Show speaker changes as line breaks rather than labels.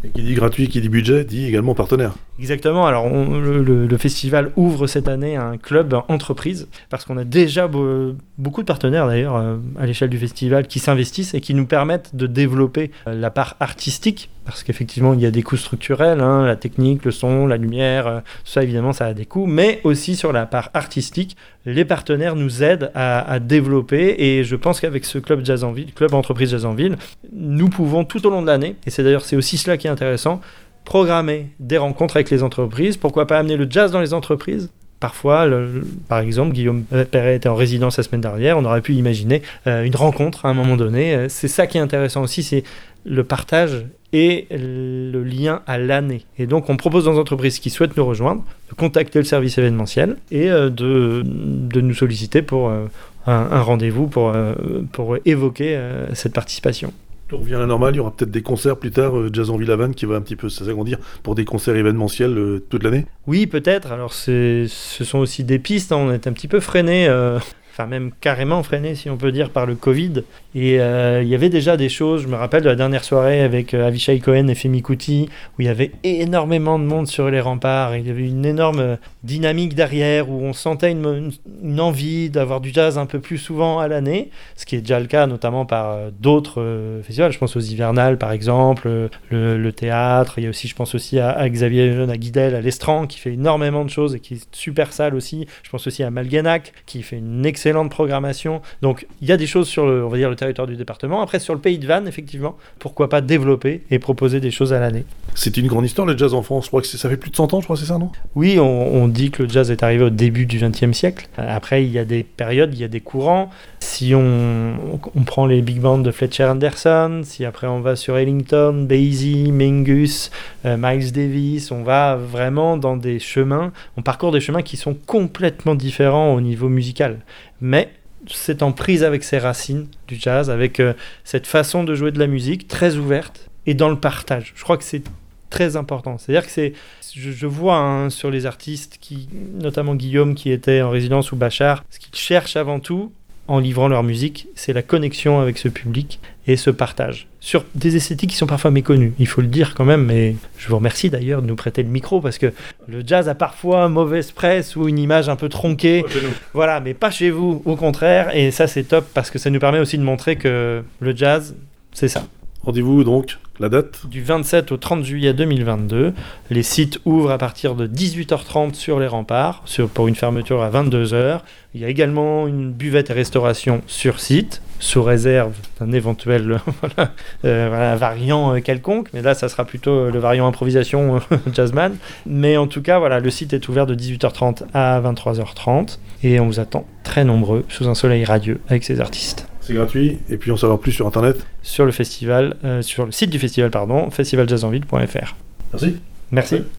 Et qui dit gratuit, qui dit budget, dit également partenaire.
Exactement. Alors, le festival ouvre cette année un club entreprise parce qu'on a déjà beaucoup de partenaires d'ailleurs à l'échelle du festival qui s'investissent et qui nous permettent de développer la part artistique parce qu'effectivement, il y a des coûts structurels, la technique, le son, la lumière, tout ça évidemment, ça a des coûts, mais aussi sur la part artistique, les partenaires nous aident à développer et je pense qu'avec ce club Jazz en Ville, club entreprise Jazz en Ville, nous pouvons tout au long de l'année, et c'est aussi cela qui est intéressant, programmer des rencontres avec les entreprises. Pourquoi pas amener le jazz dans les entreprises ? Parfois, par exemple, Guillaume Perret était en résidence la semaine dernière, on aurait pu imaginer une rencontre à un moment donné. C'est ça qui est intéressant aussi, c'est le partage et le lien à l'année. Et donc, on propose aux entreprises qui souhaitent nous rejoindre de contacter le service événementiel et de nous solliciter pour un rendez-vous pour évoquer cette participation.
On revient à la normale, il y aura peut-être des concerts plus tard, Jazz en Ville Havane qui va un petit peu s'agrandir pour des concerts événementiels toute l'année.
Oui, peut-être. Alors, ce sont aussi des pistes. On est un petit peu freiné, enfin même carrément freiné, si on peut dire, par le Covid. Et il y avait déjà des choses, je me rappelle de la dernière soirée avec Avishai Cohen et Femi Kuti, où il y avait énormément de monde sur les remparts. Il y avait une énorme dynamique derrière, où on sentait une envie d'avoir du jazz un peu plus souvent à l'année, ce qui est déjà le cas notamment par d'autres festivals. Je pense aux Hivernales, par exemple, le théâtre. Il y a aussi, je pense aussi à Xavier Lejeune, à Guidel, à l'Estran, qui fait énormément de choses et qui est super salle aussi. Je pense aussi à Malguenac, qui fait une excellente programmation. Donc, il y a des choses sur on va dire, le territoire du département. Après, sur le pays de Vannes, effectivement, pourquoi pas développer et proposer des choses à l'année.
C'est une grande histoire, le jazz en France. Je crois que ça fait plus de 100 ans, je crois, c'est ça, non ?
Oui, on dit que le jazz est arrivé au début du XXe siècle. Après, il y a des périodes, il y a des courants. Si on prend les big bands de Fletcher Henderson, si après on va sur Ellington, Basie, Mingus, Miles Davis, on va vraiment dans des chemins, on parcourt des chemins qui sont complètement différents au niveau musical. Mais c'est en prise avec ses racines du jazz, avec cette façon de jouer de la musique très ouverte et dans le partage. Je crois que c'est très important. C'est-à-dire que je vois sur les artistes, notamment Guillaume qui était en résidence ou Bachar, ce qu'ils cherchent avant tout en livrant leur musique, c'est la connexion avec ce public et ce partage. Sur des esthétiques qui sont parfois méconnues, il faut le dire quand même, mais je vous remercie d'ailleurs de nous prêter le micro, parce que le jazz a parfois mauvaise presse ou une image un peu tronquée. Voilà, mais pas chez vous, au contraire, et ça c'est top, parce que ça nous permet aussi de montrer que le jazz, c'est ça.
Rendez-vous donc, la date ?
Du 27 au 30 juillet 2022. Les sites ouvrent à partir de 18h30 sur les remparts, pour une fermeture à 22h. Il y a également une buvette et restauration sur site, sous réserve d'un éventuel variant quelconque. Mais là, ça sera plutôt le variant improvisation jazzman. Mais en tout cas, voilà, le site est ouvert de 18h30 à 23h30. Et on vous attend très nombreux, sous un soleil radieux, avec ces artistes.
C'est gratuit, et puis on saura plus sur internet.
Sur le festival, sur le site du festival, festivaljazzanville.fr.
Merci.
Merci.